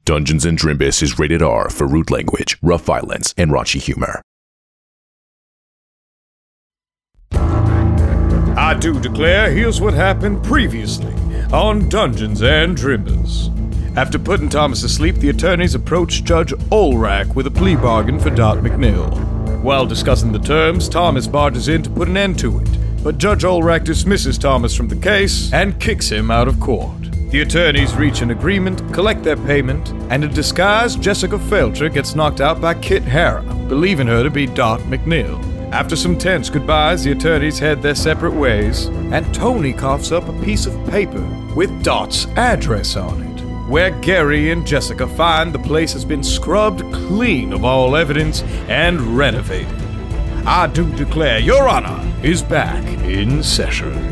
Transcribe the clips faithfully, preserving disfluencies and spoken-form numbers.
Dungeons and Drimbus is rated R for rude language, rough violence, and raunchy humor. I do declare here's what happened previously on Dungeons and Drimbus. After putting Thomas to sleep, the attorneys approached Judge Olrak with a plea bargain for Dot McNeil. While discussing the terms, Thomas barges in to put an end to it, but Judge Olrak dismisses Thomas from the case and kicks him out of court. The attorneys reach an agreement, collect their payment, and in disguise, Jessica Felcher gets knocked out by Kit Hara, believing her to be Dot McNeil. After some tense goodbyes, the attorneys head their separate ways, and Tony coughs up a piece of paper with Dot's address on it, where Gary and Jessica find the place has been scrubbed clean of all evidence and renovated. I do declare Your Honor is back in session.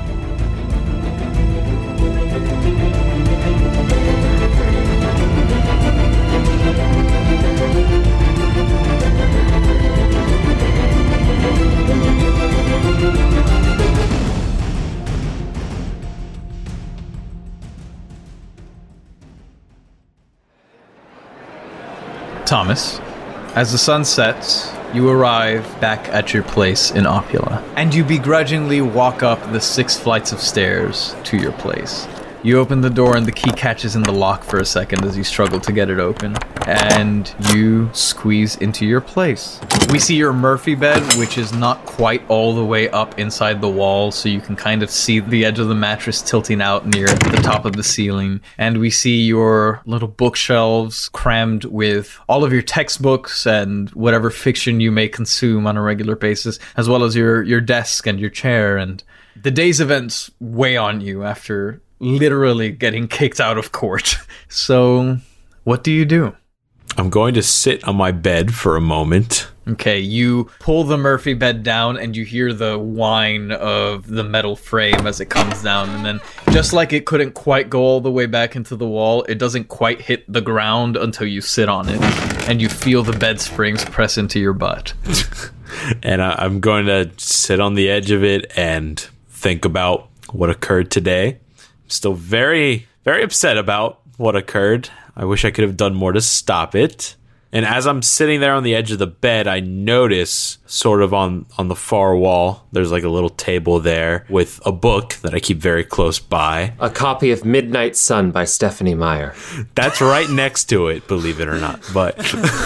Thomas, as the sun sets, you arrive back at your place in Opula, and you begrudgingly walk up the six flights of stairs to your place. You open the door and the key catches in the lock for a second as you struggle to get it open, and you squeeze into your place. We see your Murphy bed, which is not quite all the way up inside the wall, so you can kind of see the edge of the mattress tilting out near the top of the ceiling. And we see your little bookshelves crammed with all of your textbooks and whatever fiction you may consume on a regular basis, as well as your, your desk and your chair. And the day's events weigh on you after literally getting kicked out of court. So, what do you do? I'm going to sit on my bed for a moment. Okay, you pull the Murphy bed down and you hear the whine of the metal frame as it comes down, and then just like it couldn't quite go all the way back into the wall, it doesn't quite hit the ground until you sit on it, and you feel the bed springs press into your butt. And I- I'm going to sit on the edge of it and think about what occurred today. I'm still very, very upset about what occurred. I wish I could have done more to stop it. And as I'm sitting there on the edge of the bed, I notice sort of on, on the far wall, there's like a little table there with a book that I keep very close by. A copy of Midnight Sun by Stephanie Meyer. That's right next to it, believe it or not. But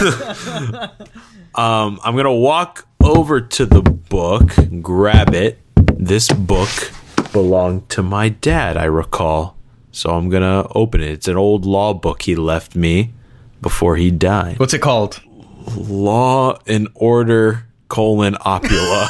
um, I'm going to walk over to the book, grab it. This book belonged to my dad, I recall. So I'm going to open it. It's an old law book he left me before he died. What's it called? Law and Order, colon, Opula.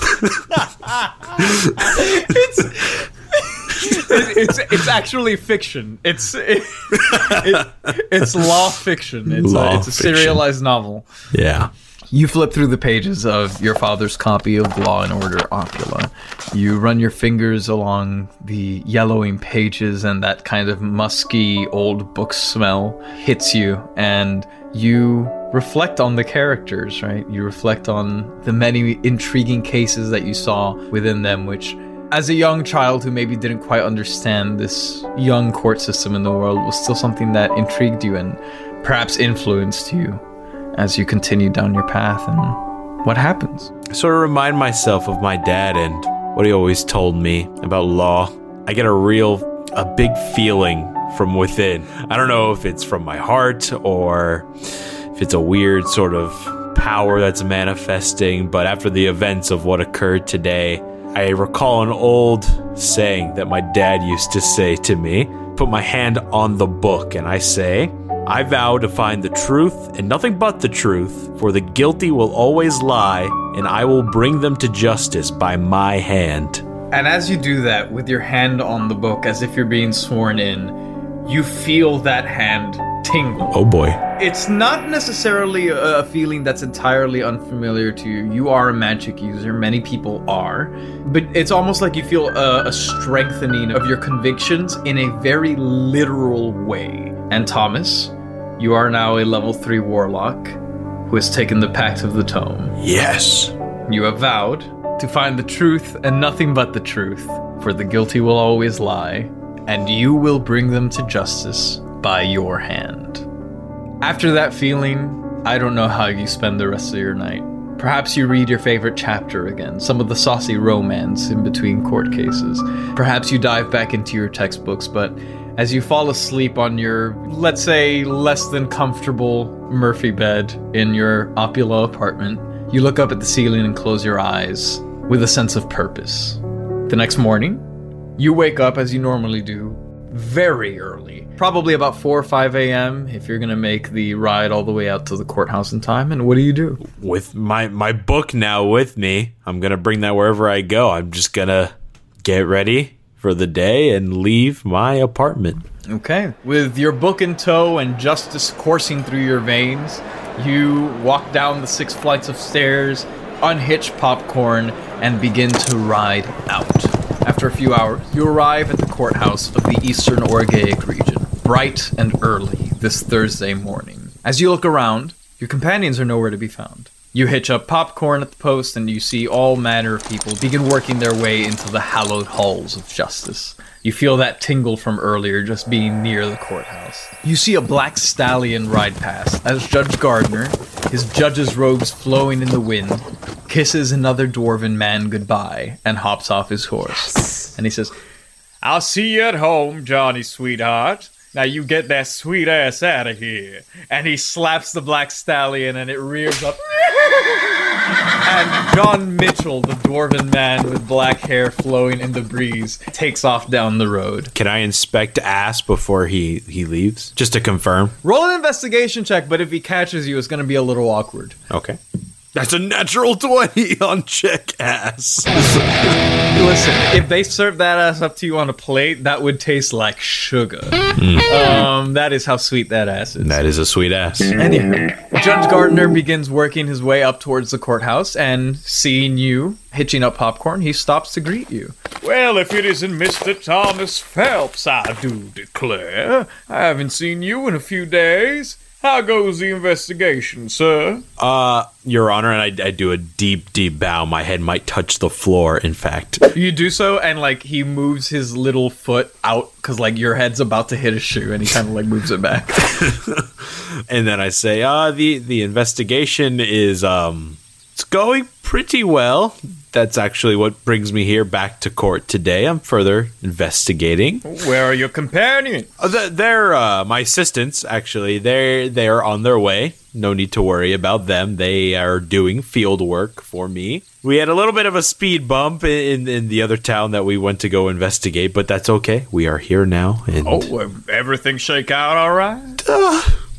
it's, it's it's actually fiction. It's it, it, it's law fiction. It's law a, it's a fiction. serialized novel. Yeah. You flip through the pages of your father's copy of Law and Order Opula. You run your fingers along the yellowing pages, and that kind of musky old book smell hits you, and you reflect on the characters, right? You reflect on the many intriguing cases that you saw within them, which, as a young child who maybe didn't quite understand this young court system in the world, was still something that intrigued you and perhaps influenced you as you continue down your path. And what happens? I sort of remind myself of my dad and what he always told me about law. I get a real, a big feeling from within. I don't know if it's from my heart or if it's a weird sort of power that's manifesting, but after the events of what occurred today, I recall an old saying that my dad used to say to me. Put my hand on the book and I say, I vow to find the truth and nothing but the truth, for the guilty will always lie, and I will bring them to justice by my hand. And as you do that, with your hand on the book, as if you're being sworn in, you feel that hand tingle. Oh boy. It's not necessarily a feeling that's entirely unfamiliar to you. You are a magic user, many people are, but it's almost like you feel a, a strengthening of your convictions in a very literal way. And Thomas, you are now a level three warlock who has taken the Pact of the Tome. Yes. You have vowed to find the truth and nothing but the truth, for the guilty will always lie, and you will bring them to justice by your hand. After that feeling, I don't know how you spend the rest of your night. Perhaps you read your favorite chapter again, some of the saucy romance in between court cases. Perhaps you dive back into your textbooks, but as you fall asleep on your, let's say, less than comfortable Murphy bed in your Opula apartment, you look up at the ceiling and close your eyes with a sense of purpose. The next morning, you wake up as you normally do, very early. Probably about four or five a.m. if you're going to make the ride all the way out to the courthouse in time. And what do you do? With my, my book now with me, I'm going to bring that wherever I go. I'm just going to get ready for the day and leave my apartment. Okay. With your book in tow and justice coursing through your veins, you walk down the six flights of stairs, unhitch popcorn, and begin to ride out. After a few hours, you arrive at the courthouse of the Eastern Orgaic region, bright and early this Thursday morning. As you look around, your companions are nowhere to be found. You hitch up popcorn at the post, and you see all manner of people begin working their way into the hallowed halls of justice. You feel that tingle from earlier just being near the courthouse. You see a black stallion ride past as Judge Gardner, his judge's robes flowing in the wind, kisses another dwarven man goodbye and hops off his horse. And he says, I'll see you at home, Johnny sweetheart. Now you get that sweet ass out of here. And he slaps the black stallion and it rears up. And John Mitchell, the dwarven man with black hair flowing in the breeze, takes off down the road. Can I inspect ass before he, he leaves? Just to confirm. Roll an investigation check, but if he catches you, it's going to be a little awkward. Okay. That's a natural twenty on check ass. Listen, if they serve that ass up to you on a plate, that would taste like sugar. Mm. Um, that is how sweet that ass is. That is a sweet ass. Anyway, Judge Gardner begins working his way up towards the courthouse, and seeing you hitching up popcorn, he stops to greet you. Well, if it isn't Mister Thomas Phelps, I do declare. I haven't seen you in a few days. How goes the investigation, sir? Uh, Your Honor, and I, I do a deep, deep bow. My head might touch the floor, in fact. You do so, and, like, he moves his little foot out, because, like, your head's about to hit a shoe, and he kind of, like, moves it back. And then I say, uh, the, the investigation is, um, it's going pretty well. That's actually what brings me here back to court today. I'm further investigating. Where are your companions? Uh, they're uh, my assistants, actually. They're, they're on their way. No need to worry about them. They are doing field work for me. We had a little bit of a speed bump in, in the other town that we went to go investigate, but that's okay. We are here now. And oh, everything shake out all right? Uh,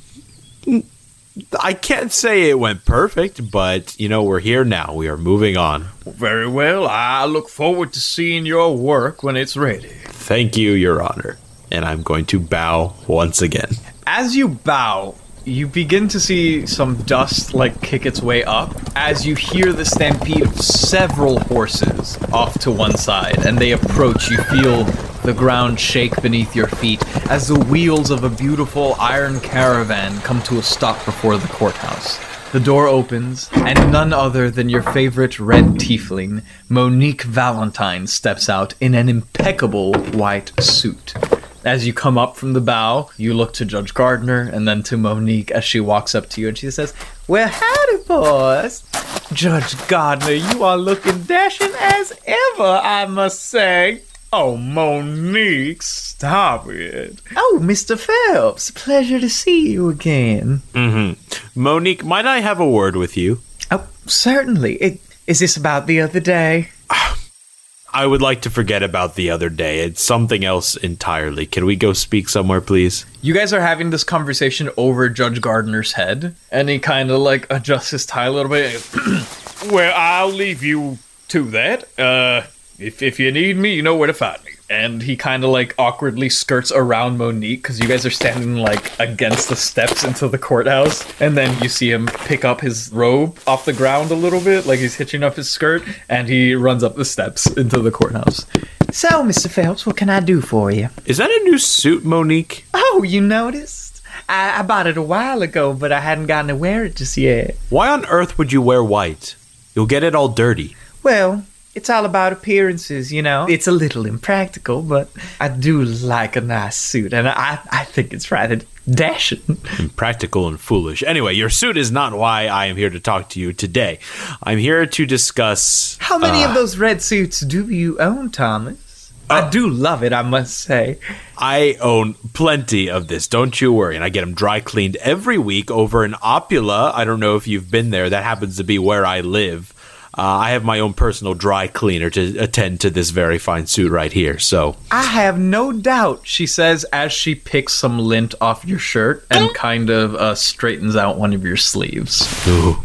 I can't say it went perfect, but, you know, we're here now. We are moving on. Very well. I look forward to seeing your work when it's ready. Thank you, Your Honor. And I'm going to bow once again. As you bow, you begin to see some dust, like, kick its way up as you hear the stampede of several horses off to one side. And they approach. You feel the ground shake beneath your feet as the wheels of a beautiful iron caravan come to a stop before the courthouse. The door opens, and none other than your favorite red tiefling, Monique Valentine, steps out in an impeccable white suit. As you come up from the bow, you look to Judge Gardner and then to Monique as she walks up to you and she says, "Well, howdy, boys. Judge Gardner, you are looking dashing as ever, I must say." Oh, Monique, stop it. Oh, Mister Phelps, pleasure to see you again. Mm-hmm. Monique, might I have a word with you? Oh, certainly. It, is this about the other day? I would like to forget about the other day. It's something else entirely. Can we go speak somewhere, please? You guys are having this conversation over Judge Gardner's head, and he kind of, like, adjusts his tie a little bit. Well, I'll leave you to that. Uh... If if you need me, you know where to find me. And he kind of, like, awkwardly skirts around Monique, because you guys are standing, like, against the steps into the courthouse. And then you see him pick up his robe off the ground a little bit, like he's hitching up his skirt, and he runs up the steps into the courthouse. So, Mister Phelps, what can I do for you? Is that a new suit, Monique? Oh, you noticed? I, I bought it a while ago, but I hadn't gotten to wear it just yet. Why on earth would you wear white? You'll get it all dirty. Well, it's all about appearances, you know? It's a little impractical, but I do like a nice suit, and I, I think it's rather dashing. Impractical and foolish. Anyway, your suit is not why I am here to talk to you today. I'm here to discuss... How many uh, of those red suits do you own, Thomas? Uh, I do love it, I must say. I own plenty of this, don't you worry. And I get them dry cleaned every week over in Opula. I don't know if you've been there. That happens to be where I live. Uh, I have my own personal dry cleaner to attend to this very fine suit right here, so... I have no doubt, she says as she picks some lint off your shirt and kind of uh, straightens out one of your sleeves. Ooh.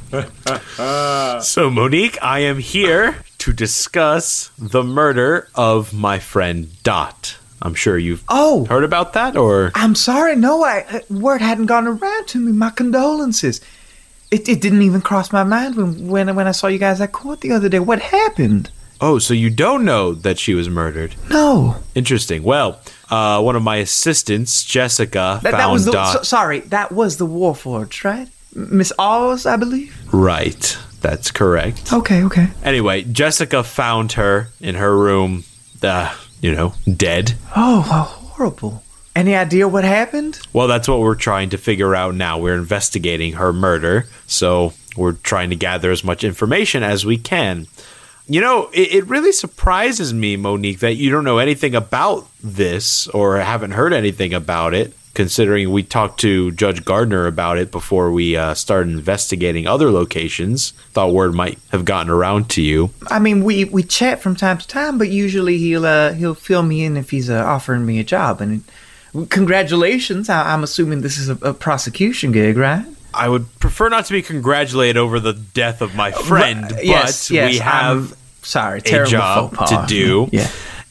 So, Monique, I am here to discuss the murder of my friend Dot. I'm sure you've oh, heard about that, or... I'm sorry, no, I, word hadn't gone around to me. My condolences. It it didn't even cross my mind when, when when I saw you guys at court the other day. What happened? Oh, so you don't know that she was murdered? No. Interesting. Well, uh, one of my assistants, Jessica, that, found that was the, Dot. So, sorry, that was the Warforged, right? Miss Oz, I believe? Right. That's correct. Okay, okay. Anyway, Jessica found her in her room, uh, you know, dead. Oh, how horrible. Any idea what happened? Well, that's what we're trying to figure out now. We're investigating her murder, so we're trying to gather as much information as we can. You know, it, it really surprises me, Monique, that you don't know anything about this or haven't heard anything about it, considering we talked to Judge Gardner about it before we uh, started investigating other locations. Thought word might have gotten around to you. I mean, we, we chat from time to time, but usually he'll uh, he'll fill me in if he's uh, offering me a job, and... Congratulations. I- I'm assuming this is a, a prosecution gig, right? I would prefer not to be congratulated over the death of my friend, Right. but Yes, yes, we have I'm sorry, a terrible job faux to pas. do. Yeah.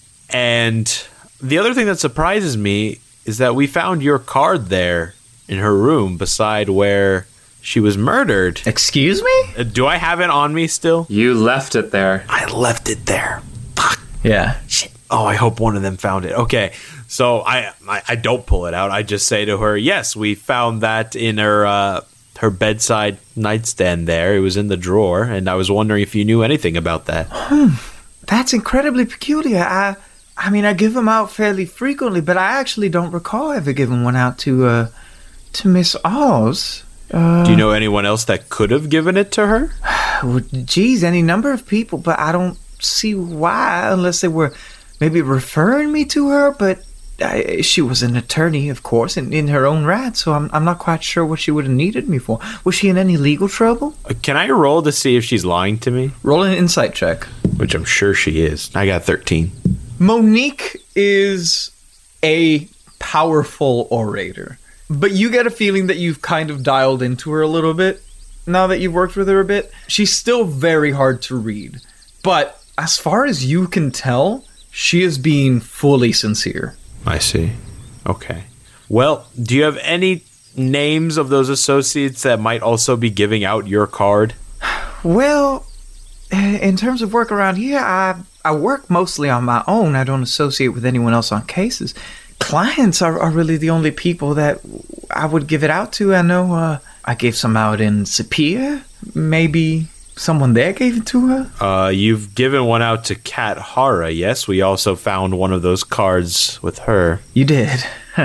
And the other thing that surprises me is that we found your card there in her room beside where she was murdered. Excuse me? Uh, Do I have it on me still? You left it there. I left it there. Fuck. Yeah. Shit. Oh, I hope one of them found it. Okay. So I, I, I don't pull it out. I just say to her, yes, we found that in her uh, her bedside nightstand there. It was in the drawer, and I was wondering if you knew anything about that. Hmm. That's incredibly peculiar. I I mean, I give them out fairly frequently, but I actually don't recall ever giving one out to uh to Miss Oz. Uh, Do you know anyone else that could have given it to her? well, geez, any number of people, but I don't see why, unless they were maybe referring me to her, but I, she was an attorney, of course, in, in her own right, so I'm I'm not quite sure what she would have needed me for. Was she in any legal trouble? Uh, Can I roll to see if she's lying to me? Roll an insight check. Which I'm sure she is. I got thirteen. Monique is a powerful orator, but you get a feeling that you've kind of dialed into her a little bit now that you've worked with her a bit. She's still very hard to read, but as far as you can tell, she is being fully sincere. I see. Okay. Well, do you have any names of those associates that might also be giving out your card? Well, in terms of work around here, I I work mostly on my own. I don't associate with anyone else on cases. Clients are, are really the only people that I would give it out to. I know uh, I gave some out in Sapir. Maybe someone there gave it to her? Uh, you've given one out to Kat Hara, yes? We also found one of those cards with her. You did.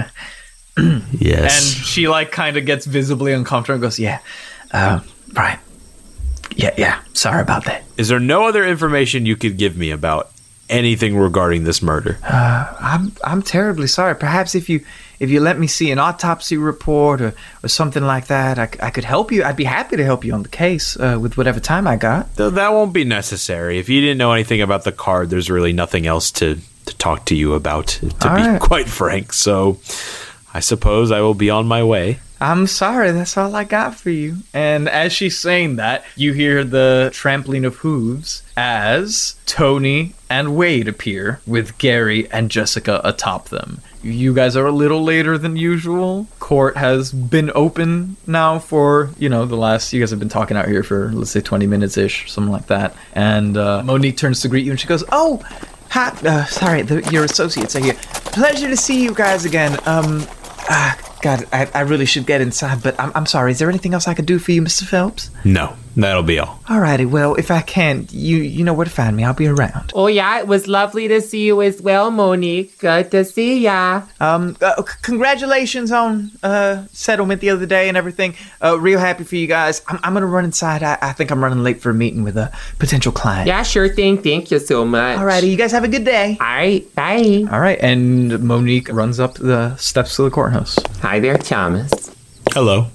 Yes. And she, like, kind of gets visibly uncomfortable and goes, yeah, uh, right. Yeah, yeah, sorry about that. Is there no other information you could give me about anything regarding this murder? Uh, I'm I'm terribly sorry. Perhaps if you if you let me see an autopsy report or, or something like that, I, I could help you. I'd be happy to help you on the case uh, with whatever time I got. Th- that won't be necessary. If you didn't know anything about the card, there's really nothing else to, to talk to you about, to All be right. quite frank. So I suppose I will be on my way. I'm sorry, that's all I got for you. And as she's saying that, you hear the trampling of hooves as Tony and Wade appear with Gary and Jessica atop them. You guys are a little later than usual. Court has been open now for, you know, the last, you guys have been talking out here for, let's say, twenty minutes-ish, something like that. And uh, Monique turns to greet you and she goes, oh, hi, uh, sorry, the, your associates are here. Pleasure to see you guys again. Um, ah, God, I, I really should get inside, but I'm, I'm sorry. Is there anything else I could do for you, Mister Phelps? No, That'll be all. Alrighty, well, if I can, you you know where to find me. I'll be around. Oh, yeah, it was lovely to see you as well, Monique. Good to see ya. Um, uh, c- congratulations on uh settlement the other day and everything. Uh, real happy for you guys. I'm, I'm gonna run inside. I, I think I'm running late for a meeting with a potential client. Yeah, sure thing. Thank you so much. Alrighty, you guys have a good day. All right, bye. All right, and Monique runs up the steps to the courthouse. Hi there, Thomas. Hello.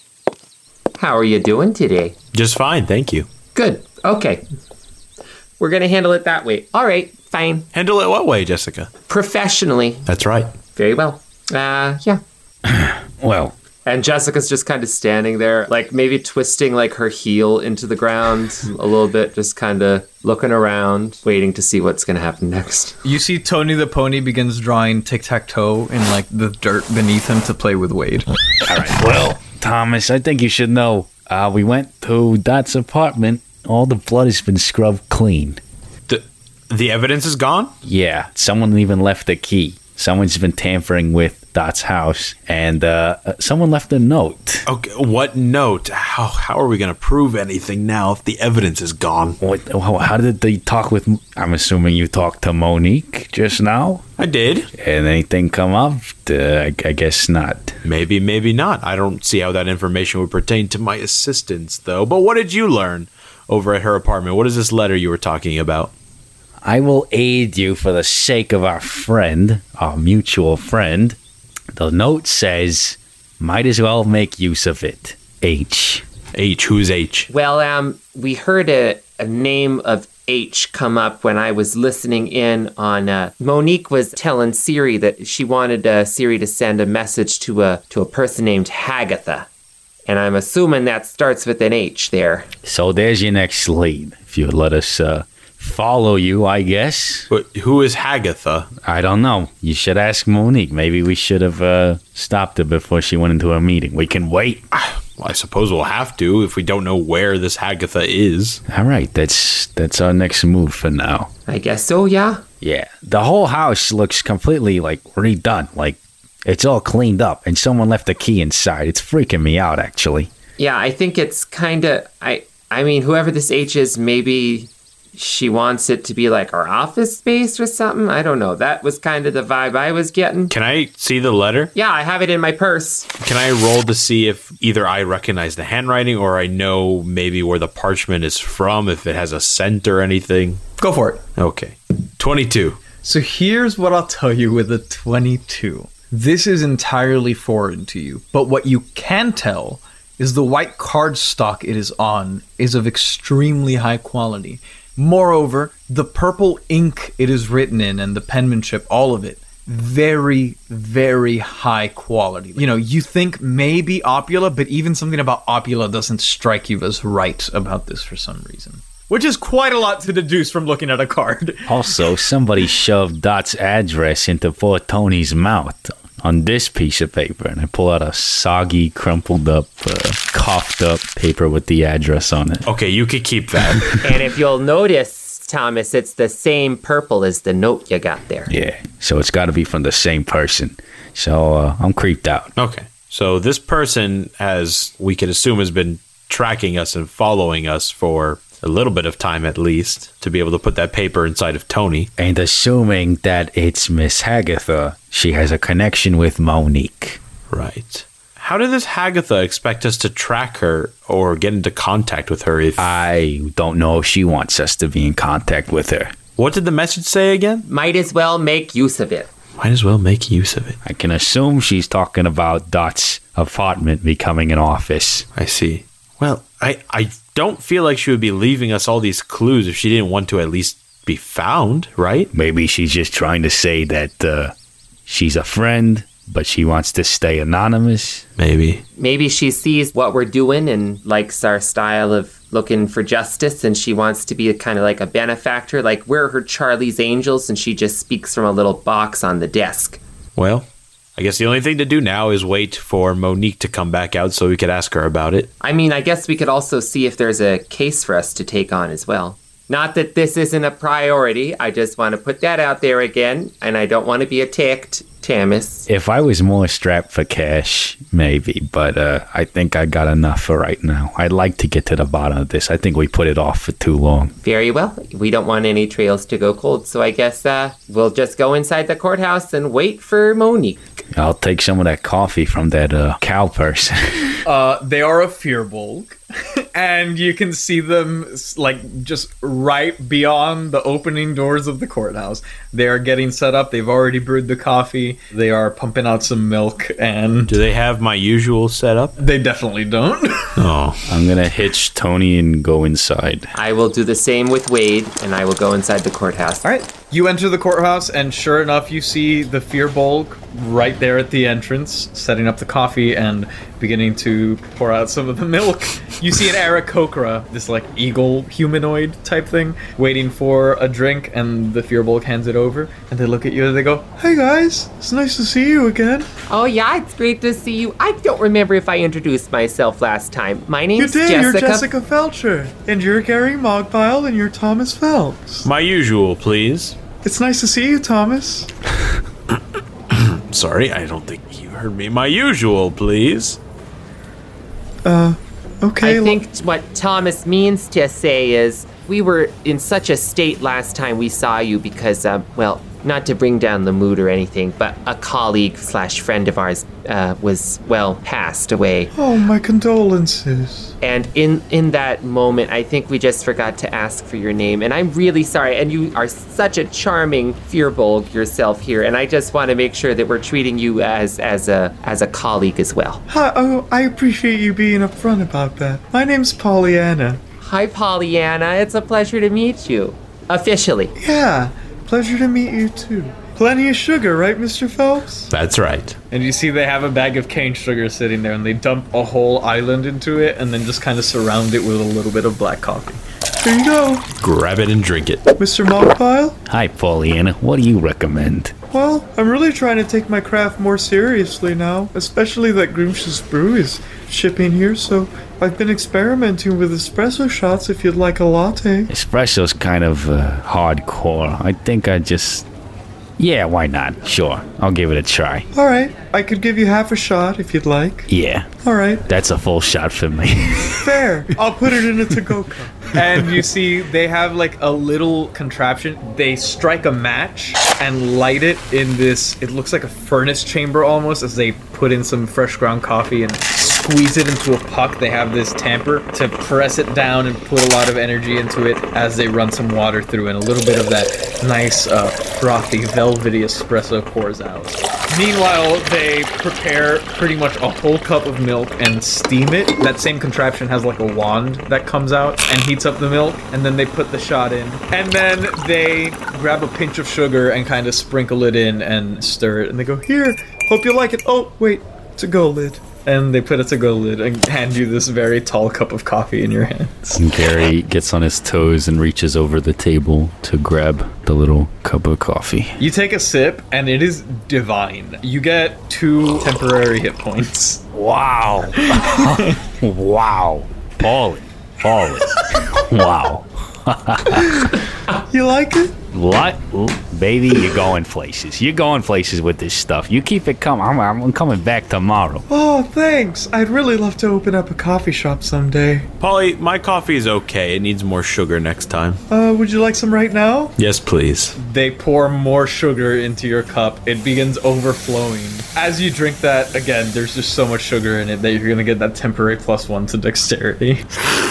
How are you doing today? Just fine, thank you. Good. Okay. We're going to handle it that way. All right, fine. Handle it what way, Jessica? Professionally. That's right. Very well. Uh, yeah. Well, And Jessica's just kind of standing there, like maybe twisting like her heel into the ground a little bit, just kind of looking around, waiting to see what's going to happen next. You see Tony the pony begins drawing tic-tac-toe in like the dirt beneath him to play with Wade. all right. Well, Thomas, I think you should know. Uh, we went to Dot's apartment. All the blood has been scrubbed clean. The, the evidence is gone? Yeah, someone even left a key. Someone's been tampering with Dot's house, and uh, someone left a note. Okay, what note? How how are we going to prove anything now if the evidence is gone? What, how, how did they talk with... I'm assuming you talked to Monique just now? I did. And anything come up? Uh, I, I guess not. Maybe, maybe not. I don't see how that information would pertain to my assistants, though. But what did you learn over at her apartment? What is this letter you were talking about? I will aid you for the sake of our friend, our mutual friend. The note says, might as well make use of it. H. H. Who's H? Well, um, we heard a, a name of H come up when I was listening in on, uh, Monique was telling Siri that she wanted uh, Siri to send a message to a, to a person named Hagatha. And I'm assuming that starts with an H there. So there's your next lead. If you would let us uh, follow you, I guess. But who is Hagatha? I don't know. You should ask Monique. Maybe we should have uh, stopped her before she went into a meeting. We can wait. Well, I suppose we'll have to if we don't know where this Hagatha is. All right, that's that's our next move for now. I guess so, yeah. Yeah, the whole house looks completely like redone. Like it's all cleaned up, and someone left a key inside. It's freaking me out, actually. Yeah, I think it's kind of, I, I mean, whoever this H is, maybe she wants it to be like our office space or something. I don't know. That was kind of the vibe I was getting. Can I see the letter? Yeah, I have it in my purse. Can I roll to see if either I recognize the handwriting or I know maybe where the parchment is from, if it has a scent or anything? Go for it. Okay. twenty-two. So here's what I'll tell you with a twenty-two. This is entirely foreign to you, but what you can tell is the white cardstock it is on is of extremely high quality. Moreover, the purple ink it is written in and the penmanship, all of it, very, very high quality. You know, you think maybe Opula, but even something about Opula doesn't strike you as right about this for some reason. Which is quite a lot to deduce from looking at a card. Also, somebody shoved Dot's address into poor Tony's mouth on this piece of paper, and I pull out a soggy, crumpled up, uh, coughed up paper with the address on it. Okay, you could keep that. And if you'll notice, Thomas, it's the same purple as the note you got there. Yeah, so it's got to be from the same person. So uh, I'm creeped out. Okay. So this person, as we could assume, has been tracking us and following us for a little bit of time at least to be able to put that paper inside of Tony. And assuming that it's Miss Hagatha, she has a connection with Monique. Right. How did this Hagatha expect us to track her or get into contact with her if... I don't know if she wants us to be in contact with her. What did the message say again? Might as well make use of it. Might as well make use of it. I can assume she's talking about Dot's apartment becoming an office. I see. Well, I, I don't feel like she would be leaving us all these clues if she didn't want to at least be found, right? Maybe she's just trying to say that uh, she's a friend, but she wants to stay anonymous. Maybe. Maybe she sees what we're doing and likes our style of looking for justice, and she wants to be a, kind of like a benefactor. Like we're her Charlie's Angels, and she just speaks from a little box on the desk. Well, I guess the only thing to do now is wait for Monique to come back out so we could ask her about it. I mean, I guess we could also see if there's a case for us to take on as well. Not that this isn't a priority. I just want to put that out there again, and I don't want to be attacked, Thomas. If I was more strapped for cash, maybe, but uh, I think I got enough for right now. I'd like to get to the bottom of this. I think we put it off for too long. Very well. We don't want any trails to go cold, so I guess uh, we'll just go inside the courthouse and wait for Monique. I'll take some of that coffee from that uh, cow person. Uh, they are a Firbolg, and you can see them like just right beyond the opening doors of the courthouse. They are getting set up. They've already brewed the coffee. They are pumping out some milk, and Do they have my usual setup? they definitely don't. Oh. I'm going to hitch Tony and go inside. I will do the same with Wade, and I will go inside the courthouse. All right, you enter the courthouse, and sure enough, you see the Firbolg right there at the entrance, setting up the coffee and beginning to pour out some of the milk. You see an Aarakocra, this like eagle humanoid type thing, waiting for a drink, and the Firbolg hands it over, and they look at you and they go, "Hey guys, it's nice to see you again." Oh yeah, it's great to see you. I don't remember if I introduced myself last time. My You name's did, Jessica. you're Jessica Felcher. And you're Gary Mogpile and you're Thomas Phelps. My usual, please. It's nice to see you, Thomas. Sorry, I don't think you heard me. My usual, please. Uh, okay. I l- think what Thomas means to say is we were in such a state last time we saw you because, um, well, not to bring down the mood or anything, but a colleague slash friend of ours uh, was, well, passed away. Oh, my condolences. And in, in that moment, I think we just forgot to ask for your name. And I'm really sorry. And you are such a charming Firbolg yourself here. And I just want to make sure that we're treating you as, as, a, as a colleague as well. Hi, oh, I appreciate you being upfront about that. My name's Pollyanna. Hi, Pollyanna. It's a pleasure to meet you. Officially. Yeah, pleasure to meet you too. Plenty of sugar, right, Mister Phelps? That's right. And you see they have a bag of cane sugar sitting there, and they dump a whole island into it, and then just kind of surround it with a little bit of black coffee. Here you go, Grab it and drink it. Mister Mogpile. Hi, Pollyanna. What do you recommend? Well, I'm really trying to take my craft more seriously now, especially that Groomsh's Brew is shipping here, so I've been experimenting with espresso shots if you'd like a latte. Espresso's kind of uh, hardcore. I think I just... Yeah, why not? Sure, I'll give it a try. Alright, I could give you half a shot if you'd like. Yeah, Alright, that's a full shot for me. fair. I'll put it in a to-go cup. And you see they have like a little contraption. They strike a match and light it in this, it looks like a furnace chamber almost, as they put in some fresh ground coffee and squeeze it into a puck. They have this tamper to press it down and put a lot of energy into it as they run some water through, and a little bit of that nice uh, frothy velvety espresso pours out. Meanwhile, they prepare pretty much a whole cup of milk and steam it. That same contraption has like a wand that comes out and heats up the milk, and then they put the shot in. And then they grab a pinch of sugar and kind of sprinkle it in and stir it. And they go, "Here, hope you like it." Oh, wait, to-go lid. And they put a to-go lid and hand you this very tall cup of coffee in your hands. And Gary gets on his toes and reaches over the table to grab the little cup of coffee. You take a sip, and it is divine. You get two temporary hit points. Wow. Wow. Paulie. Paulie. Wow. You like it? What? Ooh, baby, you're going places. You're going places with this stuff. You keep it coming. I'm, I'm coming back tomorrow. Oh, thanks. I'd really love to open up a coffee shop someday. Polly, my coffee is okay. It needs more sugar next time. Uh, would you like some right now? Yes, please. They pour more sugar into your cup. It begins overflowing. As you drink that, again, there's just so much sugar in it that you're going to get that temporary plus one to dexterity.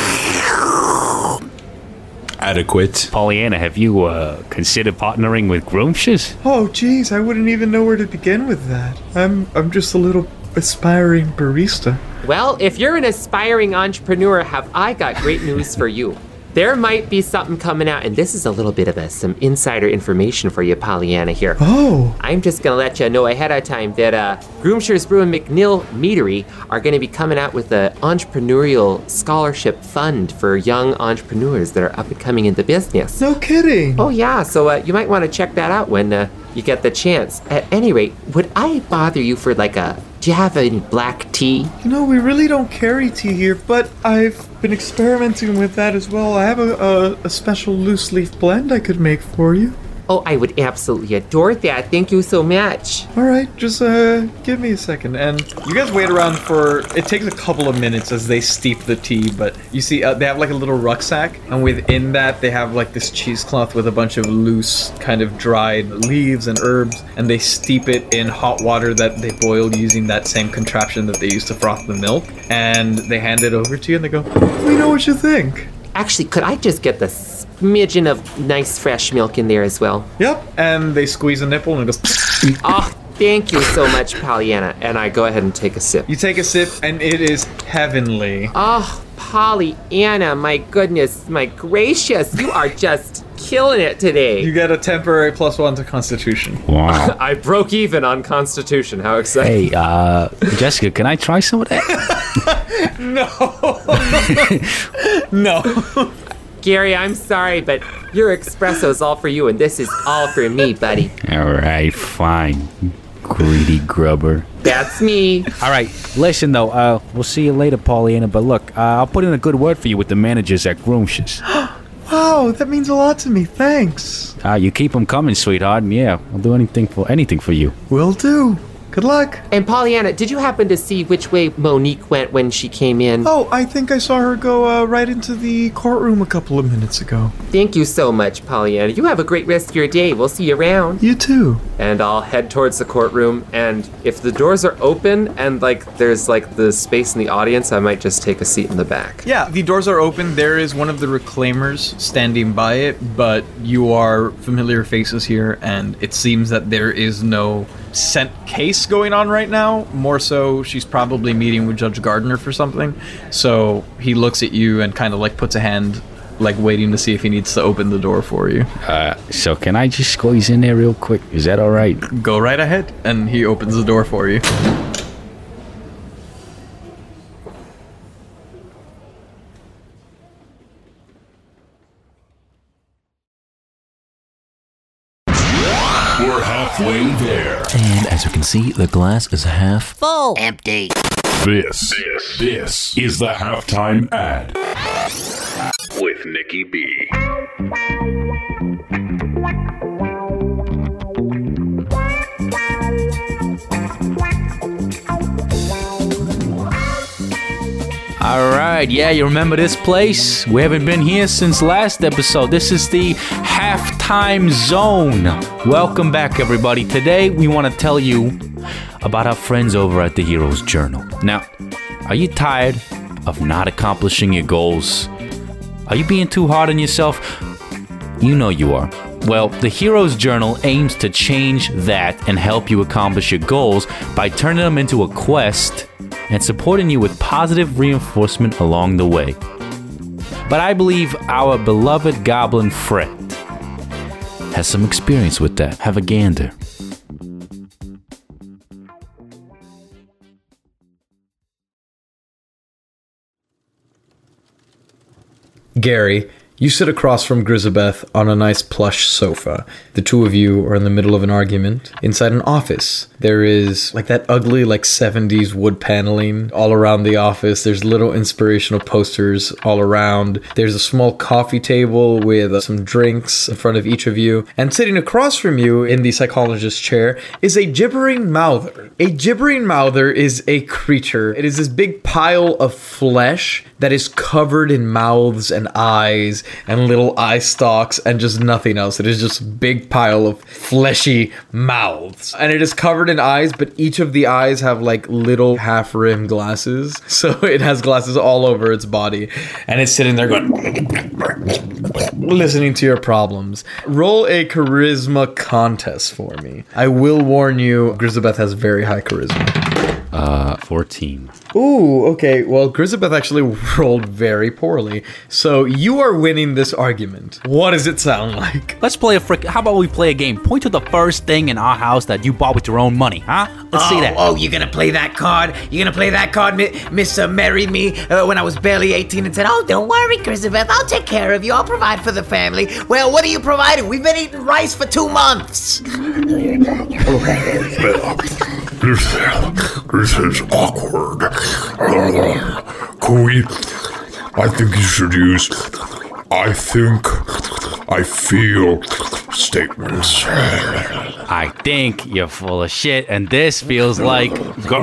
Adequate. Pollyanna, have you uh, considered partnering with Groomsh's? Oh, geez, I wouldn't even know where to begin with that. I'm I'm just a little aspiring barista. Well, if you're an aspiring entrepreneur, have I got great news for you. There might be something coming out, and this is a little bit of a, some insider information for you, Pollyanna, here. Oh, I'm just going to let you know ahead of time that uh, Groomshire's Brew and McNeil Meadery are going to be coming out with an entrepreneurial scholarship fund for young entrepreneurs that are up and coming into business. no kidding. Oh, yeah, so uh, you might want to check that out when uh, you get the chance. At any rate, would I bother you for like a Do you have any black tea? You know, we really don't carry tea here, but I've been experimenting with that as well. I have a, a, a special loose leaf blend I could make for you. Oh, I would absolutely adore that. Thank you so much. All right, just uh, give me a second. And you guys wait around for, it takes a couple of minutes as they steep the tea, but you see uh, they have like a little rucksack, and within that they have like this cheesecloth with a bunch of loose kind of dried leaves and herbs, and they steep it in hot water that they boil using that same contraption that they use to froth the milk, and they hand it over to you and they go, let me know what you think. Actually, could I just get the smidgen of nice fresh milk in there as well? Yep, and they squeeze a nipple and it goes. Oh, thank you so much, Pollyanna. And I go ahead and take a sip. You take a sip and it is heavenly. Oh, Pollyanna, my goodness, my gracious, you are just killing it today. You get a temporary plus one to Constitution. Wow. I broke even on Constitution. How exciting. Hey, uh, Jessica, can I try some of that? No. No. Gary, I'm sorry, but your espresso is all for you, and this is all for me, buddy. All right, fine. Greedy grubber. That's me. All right, listen, though. Uh, we'll see you later, Pollyanna. But look, uh, I'll put in a good word for you with the managers at Groomsh's. Wow, that means a lot to me. Thanks. Uh, you keep them coming, sweetheart. And yeah, I'll do anything for anything for you. Will do. Good luck. And Pollyanna, did you happen to see which way Monique went when she came in? Oh, I think I saw her go uh, right into the courtroom a couple of minutes ago. Thank you so much, Pollyanna. You have a great rest of your day. We'll see you around. You too. And I'll head towards the courtroom, and if the doors are open and like there's like the space in the audience, I might just take a seat in the back. Yeah, the doors are open. There is one of the reclaimers standing by it, but you are familiar faces here, and it seems that there is no sent case going on right now. More so, she's probably meeting with Judge Gardner for something. So he looks at you and kind of like puts a hand, like waiting to see if he needs to open the door for you. Uh, so can I just squeeze in there real quick? Is that all right? Go right ahead. And he opens the door for you. We're halfway there. And as you can see, the glass is half full. Empty. This, this, this is the halftime ad with Nikki B. All right, yeah, you remember this place? We haven't been here since last episode. This is the Halftime Zone. Welcome back, everybody. Today, we want to tell you about our friends over at the Hero's Journal. Now, are you tired of not accomplishing your goals? Are you being too hard on yourself? You know you are. Well, the Hero's Journal aims to change that and help you accomplish your goals by turning them into a quest and supporting you with positive reinforcement along the way. But I believe our beloved Goblin Fred has some experience with that. Have a gander. Gary, you sit across from Grisabeth on a nice plush sofa. The two of you are in the middle of an argument inside an office. There is like that ugly like seventies wood paneling all around the office. There's little inspirational posters all around. There's a small coffee table with uh, some drinks in front of each of you. And sitting across from you in the psychologist's chair is a gibbering mouther. A gibbering mouther is a creature. It is this big pile of flesh that is covered in mouths and eyes and little eye stalks and just nothing else. It is just a big pile of fleshy mouths. And it is covered in eyes, but each of the eyes have like little half-rimmed glasses. So it has glasses all over its body. And it's sitting there going, listening to your problems. Roll a charisma contest for me. I will warn you, Grisabeth has very high charisma. Uh, fourteen. Ooh, okay. Well, Grisabeth actually rolled very poorly. So you are winning this argument. What does it sound like? Let's play a frick. How about we play a game? Point to the first thing in our house that you bought with your own money, huh? Let's oh, see that. Oh, you're gonna play that card? You're gonna play that card? Miss uh, married me uh, when I was barely eighteen and said, oh, don't worry, Grisabeth. I'll take care of you. I'll provide for the family. Well, what are you providing? We've been eating rice for two months. This, this is awkward. Can we... I think you should use... I think... I feel statements. I think you're full of shit, and this feels like...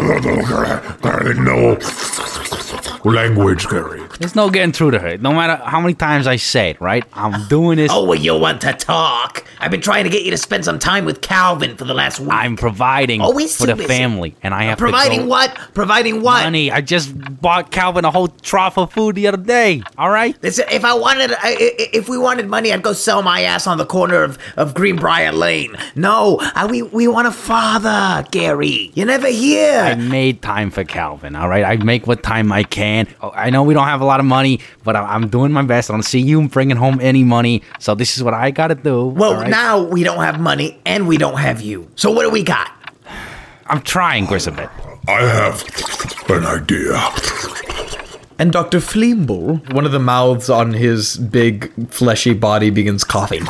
No language, Gary. There's no getting through to her. No matter how many times I say it, right? I'm doing this. Oh, well, you want to talk? I've been trying to get you to spend some time with Calvin for the last week. I'm providing Always for the busy. family, and I have Providing to go what? Providing what? money. I just bought Calvin a whole trough of food the other day. All right? Listen, if I wanted, I- I- if we wanted money, I'd go sell my ass on the corner of, of Greenbrier Lane. No, I, we we want a father, Gary. You never I hear. made time for Calvin, all right? I make what time I can. Oh, I know we don't have a lot of money, but I- I'm doing my best. I don't see you bringing home any money, so this is what I gotta do. Well, all right? now we don't have money and we don't have you. So what do we got? I'm trying, Grisabet. I have an idea. And Doctor Fleambull, one of the mouths on his big, fleshy body, begins coughing.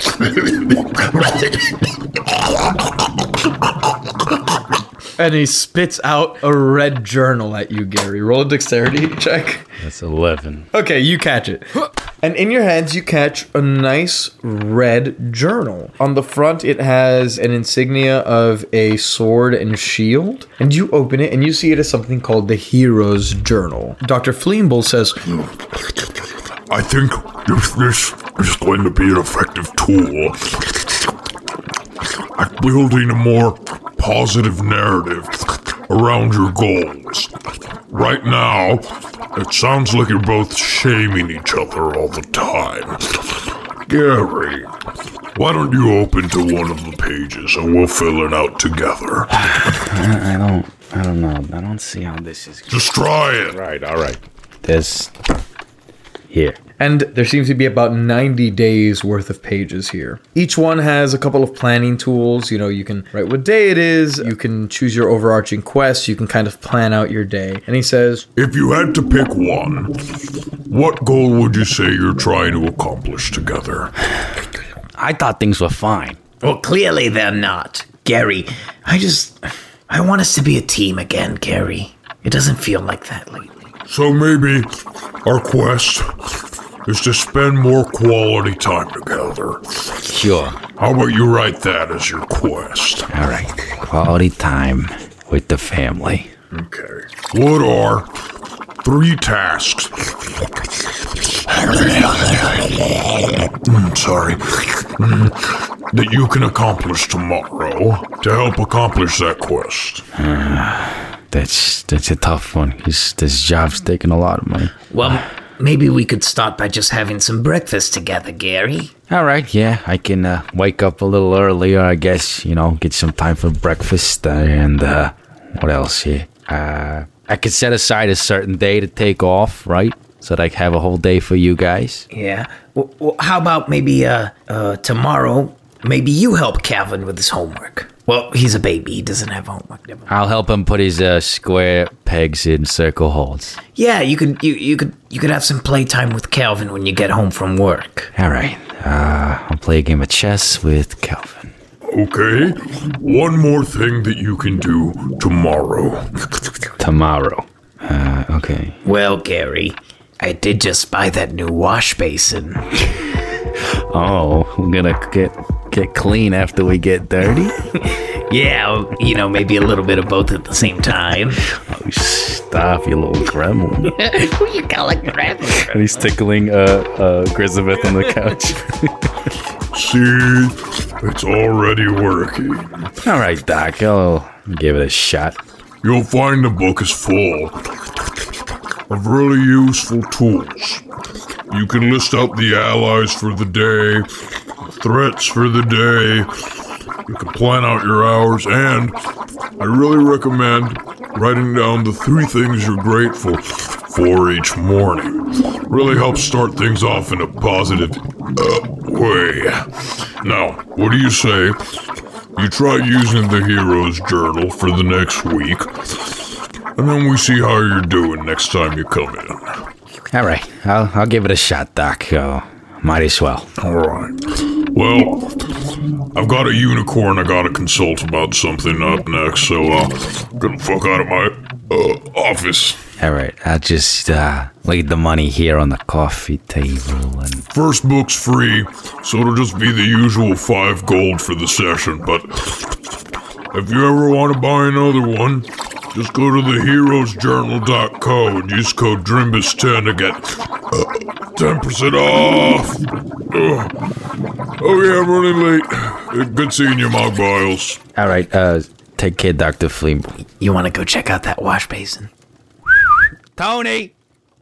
And he spits out a red journal at you, Gary. Roll a dexterity check. That's eleven. Okay, you catch it. And in your hands, you catch a nice red journal. On the front, it has an insignia of a sword and shield. And you open it, and you see it as something called the Hero's Journal. Doctor Fleambull says, I think this, this is going to be an effective tool at building a more positive narrative around your goals. Right now, it sounds like you're both shaming each other all the time. Gary, why don't you open to one of the pages and we'll fill it out together? I, I don't. I don't know. I don't see how this is. Just try it. Right. All right. This. Here. and there seems to be about ninety days worth of pages here. Each one has a couple of planning tools. You know, you can write what day it is. You can choose your overarching quest. You can kind of plan out your day. And he says, if you had to pick one, what goal would you say you're trying to accomplish together? I thought things were fine. Well, clearly they're not. Gary, I just... I want us to be a team again, Gary. It doesn't feel like that lately. So maybe our quest is to spend more quality time together. Sure. How about you write that as your quest? All right. Quality time with the family. Okay. What are three tasks? Mm, sorry. Mm, that you can accomplish tomorrow to help accomplish that quest. Uh, that's that's a tough one. This, this job's taking a lot of money. Well, maybe we could start by just having some breakfast together, Gary. All right, yeah, I can uh, wake up a little earlier, I guess, you know, get some time for breakfast, uh, and uh, what else here? Uh, I could set aside a certain day to take off, right? So that I can have a whole day for you guys. Yeah. Well, well, how about maybe uh, uh, tomorrow, maybe you help Calvin with his homework. Well, he's a baby. He doesn't have homework. Never mind. I'll help him put his uh, square pegs in circle holes. Yeah, you could you, you could you could have some playtime with Calvin when you get home from work. All right, uh, I'll play a game of chess with Calvin. Okay, one more thing that you can do tomorrow. Tomorrow. Uh, okay. Well, Gary, I did just buy that new wash basin. Oh, we're gonna get get clean after we get dirty? Yeah, you know, maybe a little bit of both at the same time. Oh, stop, you little gremlin. Who you calling gremlin? And he's tickling uh, uh, Grisabeth on the couch. See, it's already working. All right, Doc, I'll give it a shot. You'll find the book is full of really useful tools. You can list out the allies for the day, threats for the day. You can plan out your hours, and I really recommend writing down the three things you're grateful for each morning. Really helps start things off in a positive uh, way. Now, what do you say? You try using the Hero's Journal for the next week, and then we see how you're doing next time you come in. All right, I'll, I'll give it a shot, Doc. Uh, might as well. All right. Well, I've got a unicorn I gotta consult about something up next, so, uh, get the fuck out of my, uh, office. All right, I'll just uh, leave the money here on the coffee table. And First book's free, so it'll just be the usual five gold for the session, but if you ever want to buy another one, just go to the heroes journal dot co and use code Drimbus ten to get uh, ten percent off. Ugh. Okay, I'm running late. Good seeing you, Mog Biles. all right, uh, take care, Doctor Flea. You want to go check out that wash basin? Tony.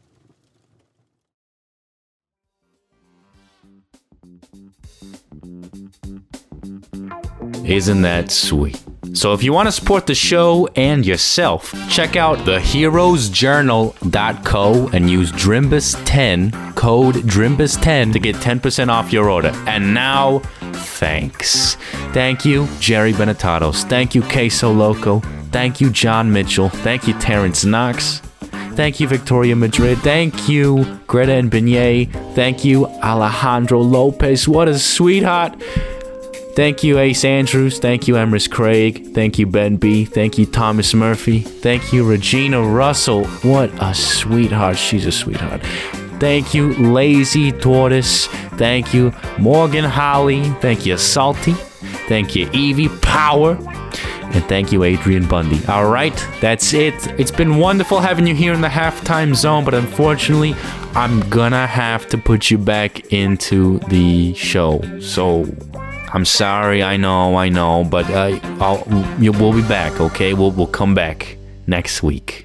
Isn't that sweet? So if you want to support the show and yourself, check out the heroes journal dot co and use Drimbus ten, code Drimbus ten to get ten percent off your order. And now, thanks. Thank you, Jerry Benetatos. Thank you, Queso Loco. Thank you, John Mitchell. Thank you, Terrence Knox. Thank you, Victoria Madrid. Thank you, Greta and Beignet. Thank you, Alejandro Lopez. What a sweetheart. Thank you, Ace Andrews. Thank you, Emrys Craig. Thank you, Ben B. Thank you, Thomas Murphy. Thank you, Regina Russell. What a sweetheart. She's a sweetheart. Thank you, Lazy Tortoise. Thank you, Morgan Holly. Thank you, Salty. Thank you, Evie Power. And thank you, Adrian Bundy. All right, that's it. It's been wonderful having you here in the halftime zone, but unfortunately, I'm gonna have to put you back into the show. So, I'm sorry. I know, I know, but uh, I'll, we'll be back. Okay, we'll we'll come back next week.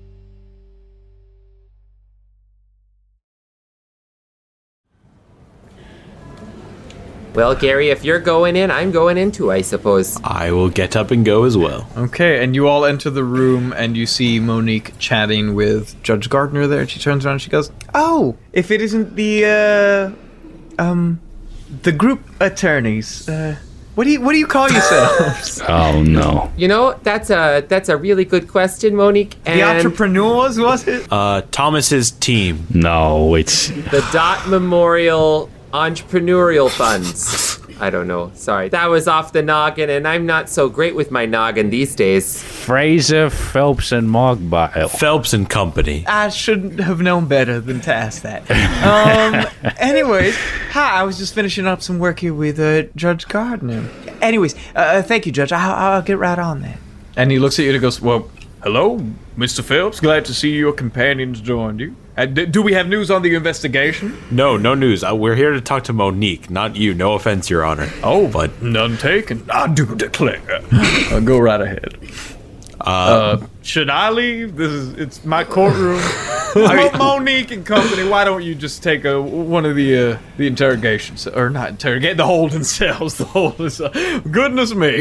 Well, Gary, if you're going in, I'm going in too, I suppose. I will get up and go as well. Okay, and you all enter the room and you see Monique chatting with Judge Gardner there. She turns around and she goes, "Oh, if it isn't the, uh, um, the group attorneys, uh, what do you, what do you call yourselves?" Oh, no. You know, that's a that's a really good question, Monique. And The entrepreneurs, was it? Uh, Thomas's team. No, it's... the Dot Memorial Entrepreneurial Funds. I don't know. Sorry. That was off the noggin, and I'm not so great with my noggin these days. Fraser, Phelps, and Mogbile. Phelps and Company. I shouldn't have known better than to ask that. Um, anyways, hi, I was just finishing up some work here with uh, Judge Gardner. Anyways, uh, thank you, Judge. I'll, I'll get right on that. And he looks at you and goes, "Well, hello, Mister Phelps. Glad to see your companions joined you. Uh, d- do we have news on the investigation?" No, no news. Uh, we're here to talk to Monique, not you. No offense, Your Honor. Oh, but none taken. I do declare. uh, go right ahead. Uh, uh, should I leave? This is it's my courtroom. I mean, Monique and company. Why don't you just take a one of the uh, the interrogations or not interrogate the holding cells? The holding cells. Goodness me.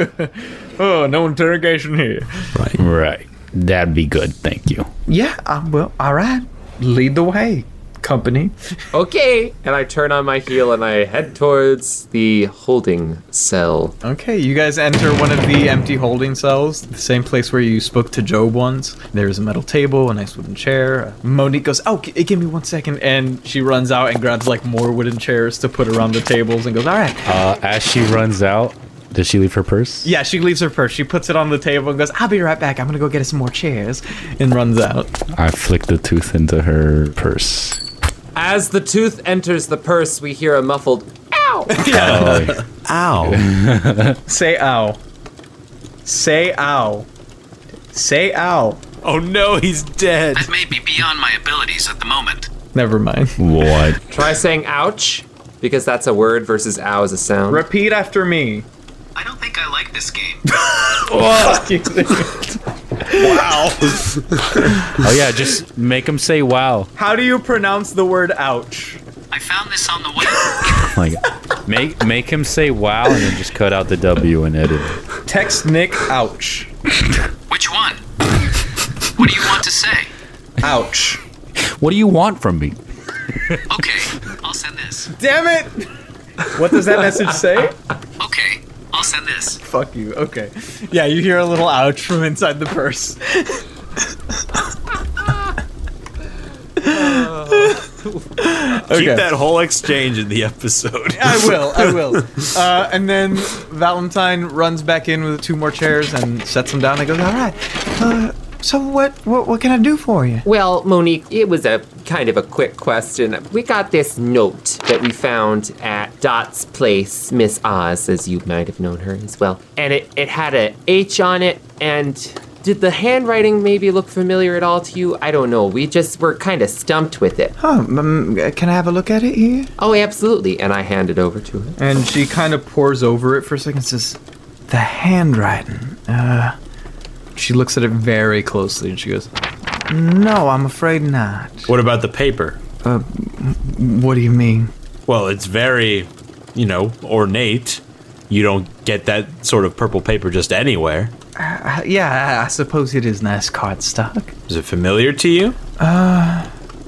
Oh, no interrogation here. Right. Right. That'd be good. Thank you. Yeah. Uh, well, all right. Lead the way, company. Okay. And I turn on my heel and I head towards the holding cell. Okay, you guys enter one of the empty holding cells, the same place where you spoke to Job once. There's a metal table, a nice wooden chair. Monique goes, "Oh, g- give me one second," and she runs out and grabs like more wooden chairs to put around the tables and goes, "All right." Uh, as she runs out, does she leave her purse? Yeah, she leaves her purse. She puts it on the table and goes, "I'll be right back. I'm gonna go get us some more chairs," and runs out. I flick the tooth into her purse. As the tooth enters the purse, we hear a muffled "ow." Oh, Ow. Say ow. Say ow. Say ow. Oh no, he's dead. That may be beyond my abilities at the moment. Never mind. what? Try saying ouch, because that's a word versus ow is a sound. Repeat after me. I don't think I like this game. Fuck you. Wow. Oh, yeah, just make him say wow. How do you pronounce the word ouch? I found this on the web. Oh my God. Make, make him say wow and then just cut out the W and edit it. Text Nick ouch. Which one? What do you want to say? Ouch. What do you want from me? Okay, I'll send this. Damn it! What does that message say? Okay, I'll send this. Fuck you. Okay. Yeah, you hear a little ouch from inside the purse. Keep that whole exchange in the episode. I will, I will. Uh, and then Valentine runs back in with two more chairs and sets them down and goes, all right, uh, so what, what what can I do for you? Well, Monique, it was a kind of a quick question. We got this note that we found at Dot's place, Miss Oz, as you might have known her as well. And it, it had a H on it, and did the handwriting maybe look familiar at all to you? I don't know. We just were kind of stumped with it. Oh, um, can I have a look at it here? Oh, absolutely. And I hand it over to her. And she kind of pores over it for a second and says, the handwriting, uh... She looks at it very closely and she goes, no, I'm afraid not. What about the paper? Uh, what do you mean? Well, it's very, you know, ornate. You don't get that sort of purple paper just anywhere. Uh, yeah, I, I suppose it is nice cardstock. Is it familiar to you? Uh,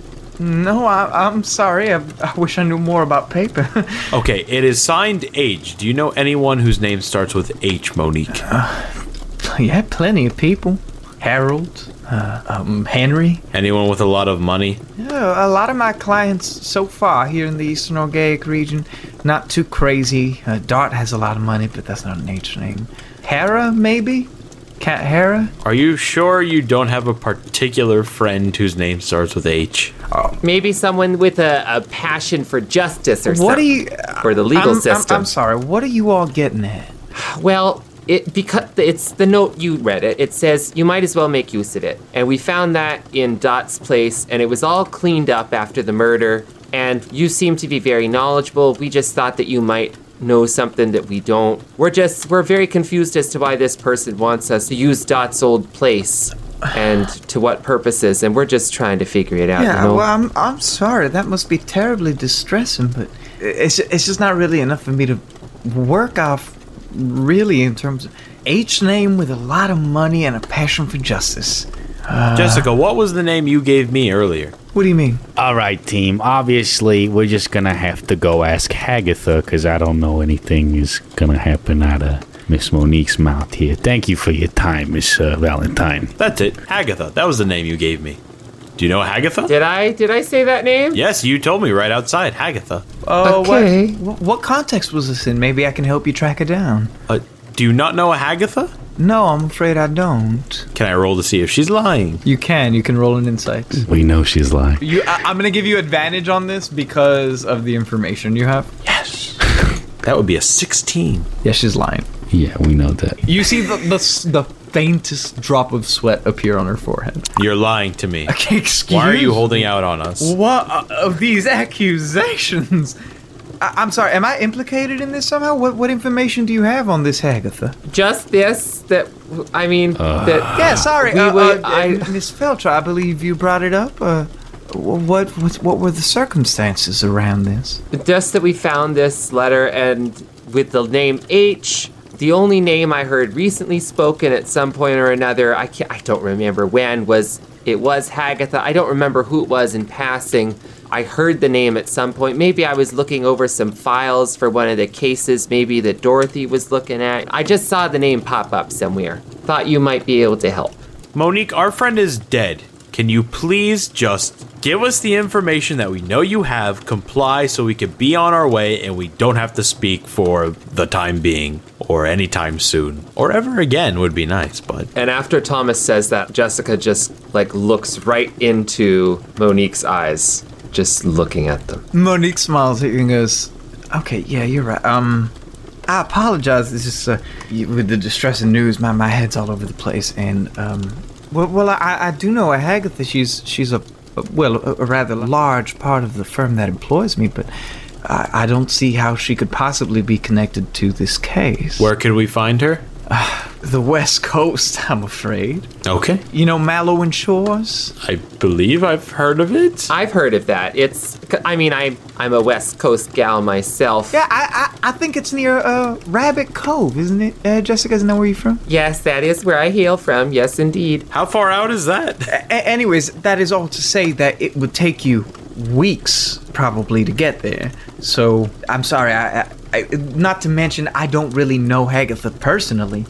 no, I, I'm sorry. I, I wish I knew more about paper. Okay, it is signed H. Do you know anyone whose name starts with H, Monique? Uh, yeah, plenty of people. Harold, uh, um, Henry. Anyone with a lot of money? Yeah, a lot of my clients so far here in the Eastern Organic region, not too crazy. Uh, Dart has a lot of money, but that's not an H name. Hera, maybe? Cat Hera? Are you sure you don't have a particular friend whose name starts with H? Oh. Maybe someone with a, a passion for justice or what something. Are you, for the legal I'm, system. I'm, I'm sorry, what are you all getting at? Well, it because it's the note you read it. It says you might as well make use of it. And we found that in Dot's place, and it was all cleaned up after the murder. And you seem to be very knowledgeable. We just thought that you might know something that we don't. We're just, we're very confused as to why this person wants us to use Dot's old place and to what purposes, and we're just trying to figure it out. Yeah, you know? well, I'm I'm sorry. That must be terribly distressing, but it's it's just not really enough for me to work off, really, in terms of H name with a lot of money and a passion for justice. Uh, Jessica, what was the name you gave me earlier? What do you mean? All right, team. Obviously, we're just gonna have to go ask Hagatha, because I don't know anything is gonna happen out of Miss Monique's mouth here. Thank you for your time, Miss uh, Valentine. That's it, Hagatha. That was the name you gave me. Do you know Hagatha? Did I did I say that name? Yes, you told me right outside, Hagatha. Oh, okay. What, what context was this in? Maybe I can help you track it down. Uh, do you not know a Hagatha? No, I'm afraid I don't. Can I roll to see if she's lying? You can. You can roll an insight. We know she's lying. You, I, I'm going to give you advantage on this because of the information you have. Yes. That would be a sixteen. Yes, she's lying. Yeah, we know that. You see the, the, the faintest drop of sweat appear on her forehead. You're lying to me. Okay, excuse Why are you holding out on us? What uh, of these accusations? I- I'm sorry, am I implicated in this somehow? What what information do you have on this Hagatha? Just this that I mean Uh, that Yeah, sorry, we uh, would, uh, I Miss Feltra, I believe you brought it up. Uh, what, what what were the circumstances around this? just that we found this letter and with the name H, the only name I heard recently spoken at some point or another, I can't, I don't remember when, was it was Hagatha. I don't remember who it was in passing. I heard the name at some point. Maybe I was looking over some files for one of the cases, maybe that Dorothy was looking at. I just saw the name pop up somewhere. Thought you might be able to help. Monique, our friend is dead. Can you please just give us the information that we know you have, comply so we can be on our way and we don't have to speak for the time being or anytime soon or ever again would be nice, but... And after Thomas says that, Jessica just like looks right into Monique's eyes, just looking at them. Monique smiles at you and goes, "Okay, yeah, you're right. Um, I apologize. This is uh, with the distressing news. My my head's all over the place, and um, well, well, I I do know a Hagatha. She's she's a well a, a rather large part of the firm that employs me, but I, I don't see how she could possibly be connected to this case. Where can we find her? Uh, the West Coast, I'm afraid. Okay. You know Mallow and Shores? I believe I've heard of it. I've heard of that. It's, I mean, I, I'm a West Coast gal myself. Yeah, I I, I think it's near uh, Rabbit Cove, isn't it? Uh, Jessica, isn't that where you're from? Yes, that is where I hail from. Yes, indeed. How far out is that? A- anyways, that is all to say that it would take you weeks probably to get there. So I'm sorry. I, I, I not to mention I don't really know Hagatha personally.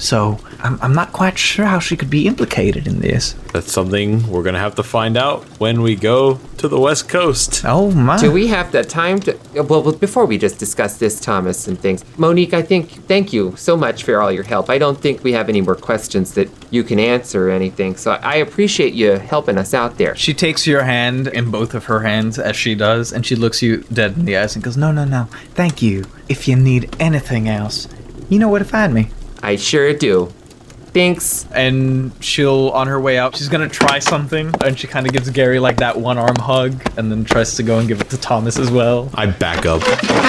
so I'm, I'm not quite sure how she could be implicated in this. That's something we're gonna have to find out when we go to the West Coast. Oh my. Do we have the time to... Well, before we just discuss this, Thomas, and things, Monique, I think, thank you so much for all your help. I don't think we have any more questions that you can answer or anything, so I appreciate you helping us out there. She takes your hand in both of her hands as she does, and she looks you dead in the eyes and goes, no, no, no, thank you. If you need anything else, you know where to find me. I sure do. Thanks. And she'll, on her way out, she's gonna try something, and she kind of gives Gary like that one arm hug, and then tries to go and give it to Thomas as well. I back up.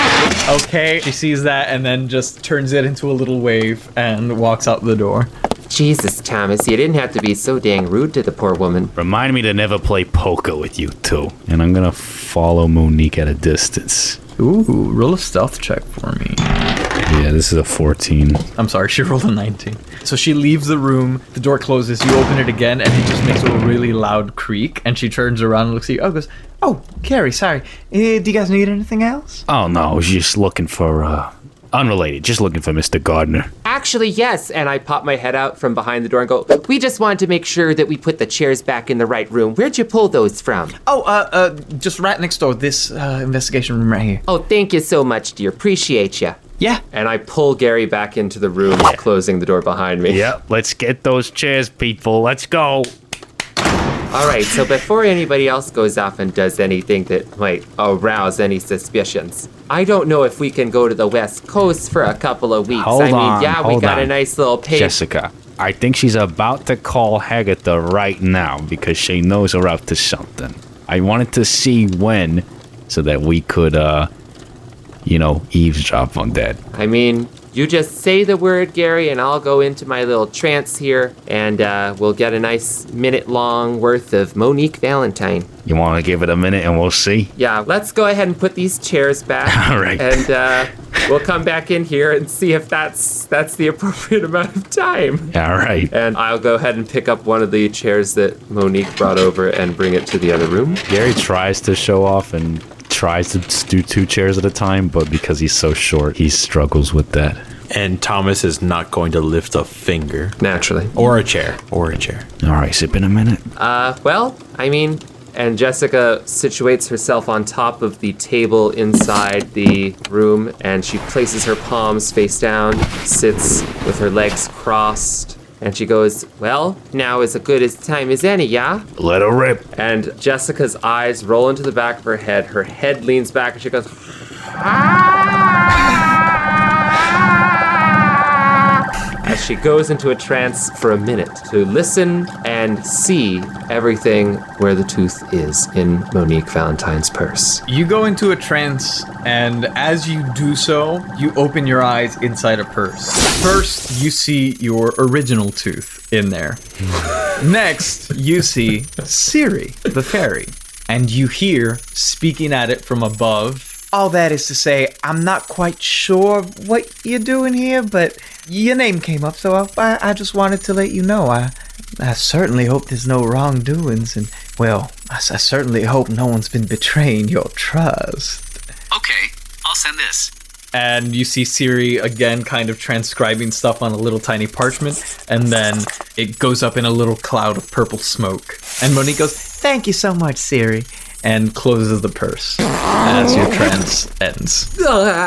Okay, she sees that and then just turns it into a little wave and walks out the door. Jesus, Thomas, you didn't have to be so dang rude to the poor woman. Remind me to never play poker with you two. And I'm gonna follow Monique at a distance. Ooh, roll a stealth check for me. Yeah, this is a fourteen. I'm sorry, she rolled a nineteen. So she leaves the room, the door closes, you open it again, and it just makes a really loud creak, and she turns around and looks at you. Oh, goes, oh, Carrie, sorry. Uh, do you guys need anything else? Oh, no, I was just looking for, uh, unrelated, just looking for Mister Gardner. Actually, yes. And I pop my head out from behind the door and go, we just wanted to make sure that we put the chairs back in the right room. Where'd you pull those from? Oh, uh, uh, just right next door, this uh, investigation room right here. Oh, thank you so much, dear. Appreciate you. Yeah. And I pull Gary back into the room, Yeah. closing the door behind me. Yep, let's get those chairs, people. Let's go. All right, so before anybody else goes off and does anything that might arouse any suspicions, I don't know if we can go to the West Coast for a couple of weeks. Hold I mean, on, yeah, we hold got on. a nice little pay. Jessica, I think she's about to call Hagatha right now because she knows we're up to something. I wanted to see when so that we could, uh, you know, eavesdrop on that. I mean, you just say the word, Gary, and I'll go into my little trance here, and uh, we'll get a nice minute-long worth of Monique Valentine. You want to give it a minute and we'll see? Yeah, let's go ahead and put these chairs back. All right. And uh, we'll come back in here and see if that's that's the appropriate amount of time. All right. And I'll go ahead and pick up one of the chairs that Monique brought over and bring it to the other room. Gary tries to show off and tries to do two chairs at a time, but because he's so short, he struggles with that. And Thomas is not going to lift a finger. Naturally. Or a chair. Or a chair. All right, sip in a minute. Uh, well, I mean, and Jessica situates herself on top of the table inside the room, and she places her palms face down, sits with her legs crossed, and she goes, well, now is as good as time as any, yeah? Let her rip. And Jessica's eyes roll into the back of her head. Her head leans back, and she goes, ah! As she goes into a trance for a minute to listen and see everything where the tooth is in Monique Valentine's purse. You go into a trance, and as you do so, you open your eyes inside a purse. First, you see your original tooth in there. Next, you see Siri, the fairy, and you hear, speaking at it from above, all that is to say, I'm not quite sure what you're doing here, but your name came up, so I, I just wanted to let you know. I I certainly hope there's no wrongdoings, and, well, I, I certainly hope no one's been betraying your trust. Okay, I'll send this. And you see Siri again kind of transcribing stuff on a little tiny parchment, and then it goes up in a little cloud of purple smoke. And Monique goes, thank you so much, Siri, and closes the purse as your trance ends.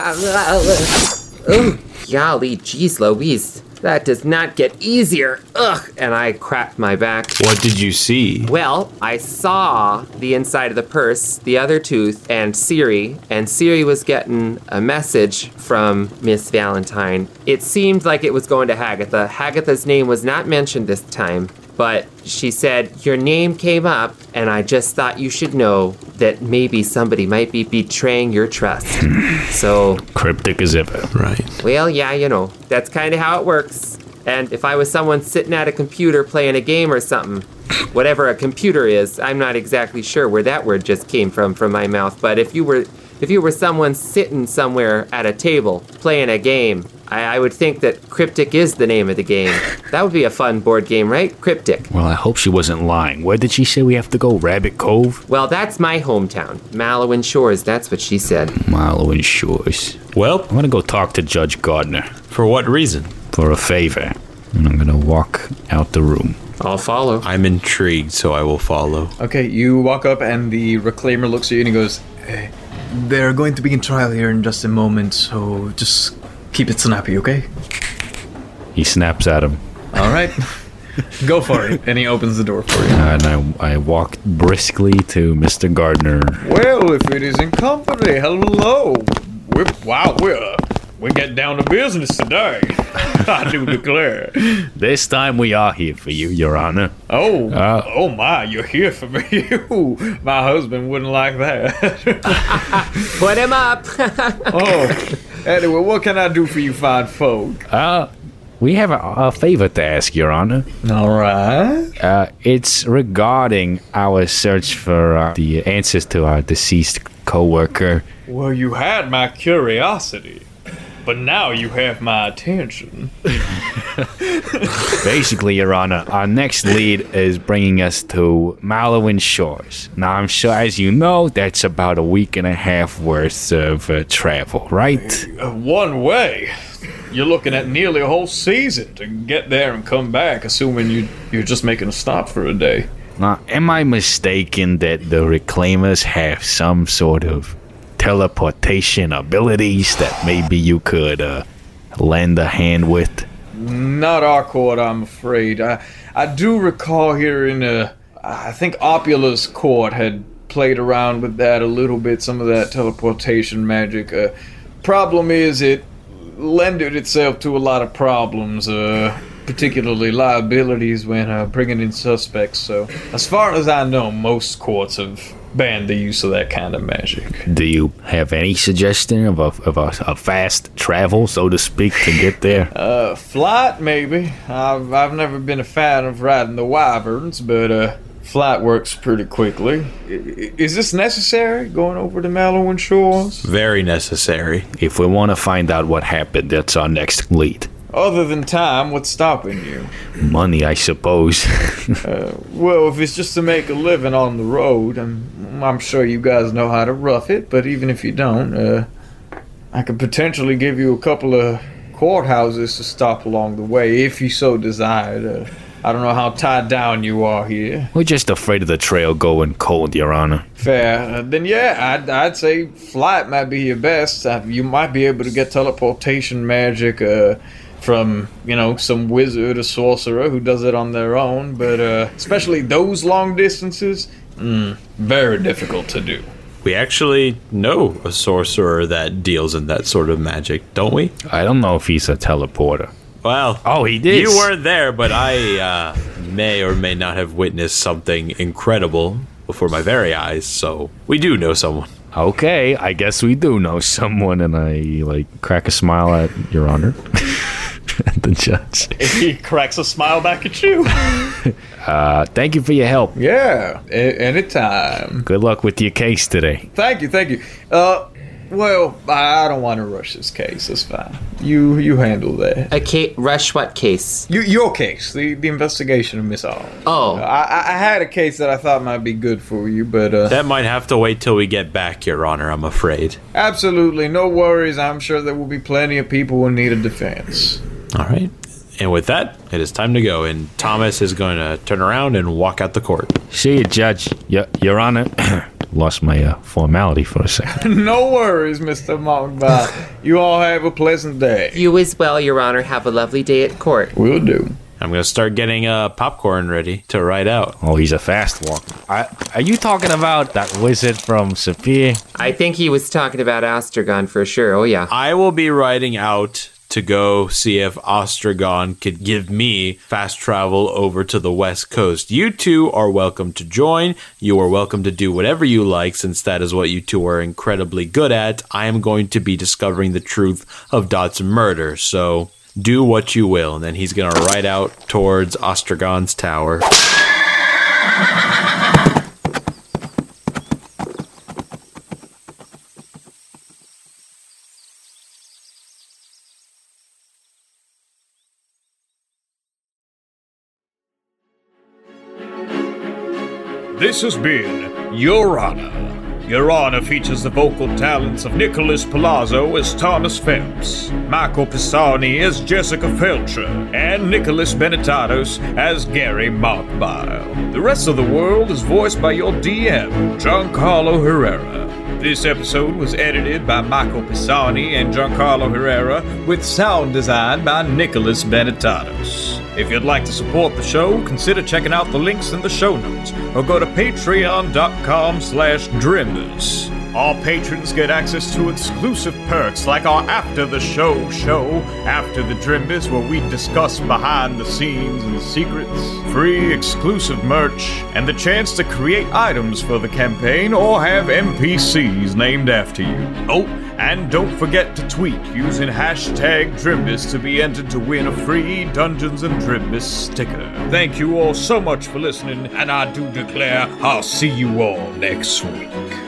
Oh, golly, geez Louise. That does not get easier. Ugh. And I cracked my back. What did you see? Well, I saw the inside of the purse, the other tooth, and Siri, and Siri was getting a message from Miss Valentine. It seemed like it was going to Hagatha. Hagatha's name was not mentioned this time, but she said, your name came up, and I just thought you should know that maybe somebody might be betraying your trust. So, Cryptic as ever. Right. well, yeah, you know, that's kind of how it works. And if I was someone sitting at a computer playing a game or something, whatever a computer is, I'm not exactly sure where that word just came from from my mouth. But if you were, if you were someone sitting somewhere at a table playing a game, I, I would think that Cryptic is the name of the game. That would be a fun board game, right? Cryptic. Well, I hope she wasn't lying. Where did she say we have to go? Rabbit Cove? Well, that's my hometown, Mallowan Shores. That's what she said. Mallowan Shores. Well, I'm gonna go talk to Judge Gardner for what reason? for a favor. And I'm gonna walk out the room. I'll follow. I'm intrigued, so I will follow. Okay, you walk up and the reclaimer looks at you and he goes, hey, they're going to begin trial here in just a moment, so just keep it snappy, okay? He snaps at him. All right. Go for it. And he opens the door for you. And I, I walk briskly to Mister Gardner. Well, if it isn't company, hello. We're, wow, we're, uh, we get down to business today. I do declare. This time we are here for you, Your Honor. Oh, Uh, oh my, you're here for me. Ooh, my husband wouldn't like that. Put him up. Oh, anyway, what can I do for you fine folk? Uh, we have a, a favor to ask, Your Honor. All right. Uh, it's regarding our search for uh, the answers to our deceased co-worker. Well, you had my curiosity, but now you have my attention. Basically, Your Honor, our next lead is bringing us to Malowin Shores. Now, I'm sure, as you know, that's about a week and a half worth of uh, travel, right? Uh, one way. You're looking at nearly a whole season to get there and come back, assuming you, you're just making a stop for a day. Now, am I mistaken that the Reclaimers have some sort of teleportation abilities that maybe you could uh, lend a hand with? Not our court, I'm afraid. I, I do recall here in, uh, I think Opula's court had played around with that a little bit, some of that teleportation magic. Uh, problem is it lended itself to a lot of problems, uh, particularly liabilities when uh, bringing in suspects. So, as far as I know, most courts have banned the use of that kind of magic. Do you have any suggestion of a, of a, a fast travel, so to speak, to get there? Uh, flight, maybe. I've, I've never been a fan of riding the wyverns, but uh, flight works pretty quickly. I, is this necessary, going over to Malowin Shores? Very necessary. If we want to find out what happened, that's our next lead. Other than time, what's stopping you? Money, I suppose. uh, well, if it's just to make a living on the road, I'm, I'm sure you guys know how to rough it, but even if you don't, uh, I could potentially give you a couple of courthouses to stop along the way, if you so desired. Uh, I don't know how tied down you are here. We're just afraid of the trail going cold, Your Honor. Fair. Uh, then yeah, I'd, I'd say flight might be your best. Uh, you might be able to get teleportation magic, uh, from, you know, some wizard or sorcerer who does it on their own, but uh, especially those long distances, mm, very difficult to do. We actually know a sorcerer that deals in that sort of magic, don't we? I don't know if he's a teleporter. Well, oh, he did. You weren't there, but I uh, may or may not have witnessed something incredible before my very eyes, so we do know someone. Okay, I guess we do know someone, and I, like, crack a smile at Your Honor. The judge. He cracks a smile back at you. uh, thank you for your help. Yeah, a- anytime. Good luck with your case today. Thank you, thank you. Uh, well, I don't want to rush this case. It's fine. You you handle that. A ca- rush what case? You, your case, the, the investigation of Miss All. Oh. Uh, I, I had a case that I thought might be good for you, but... Uh, that might have to wait till we get back, Your Honor, I'm afraid. Absolutely, no worries. I'm sure there will be plenty of people who need a defense. All right. And with that, it is time to go, and Thomas is going to turn around and walk out the court. See you, Judge. Y- Your Honor. Lost my uh, formality for a second. No worries, Mister Monkbot. You all have a pleasant day. You as well, Your Honor. Have a lovely day at court. Will do. I'm going to start getting uh, popcorn ready to ride out. Oh, he's a fast walker. I, are you talking about that wizard from Saphir? I think he was talking about Astragon for sure. Oh, yeah. I will be riding out to go see if Ostragon could give me fast travel over to the west coast. You two are welcome to join. You are welcome to do whatever you like, since that is what you two are incredibly good at. I am going to be discovering the truth of Dot's murder, so do what you will. And then he's going to ride out towards Ostragon's tower. This has been Your Honor, Your Honor features the vocal talents of Nicholas Palazzo as Thomas Phelps, Michael Pisani as Jessica Felcher, and Nicholas Benetatos as Gary Markbile. The rest of the world is voiced by your D M, Giancarlo Herrera. This episode was edited by Michael Pisani and Giancarlo Herrera, with sound design by Nicholas Benetatos. If you'd like to support the show, consider checking out the links in the show notes, or go to patreon.com slash drimbus. All patrons get access to exclusive perks like our After the Show show, After the Drimbus, where we discuss behind the scenes and secrets, free exclusive merch, and the chance to create items for the campaign or have N P Cs named after you. Oh, and don't forget to tweet using hashtag Drimbus to be entered to win a free Dungeons and Drimbus sticker. Thank you all so much for listening, and I do declare I'll see you all next week.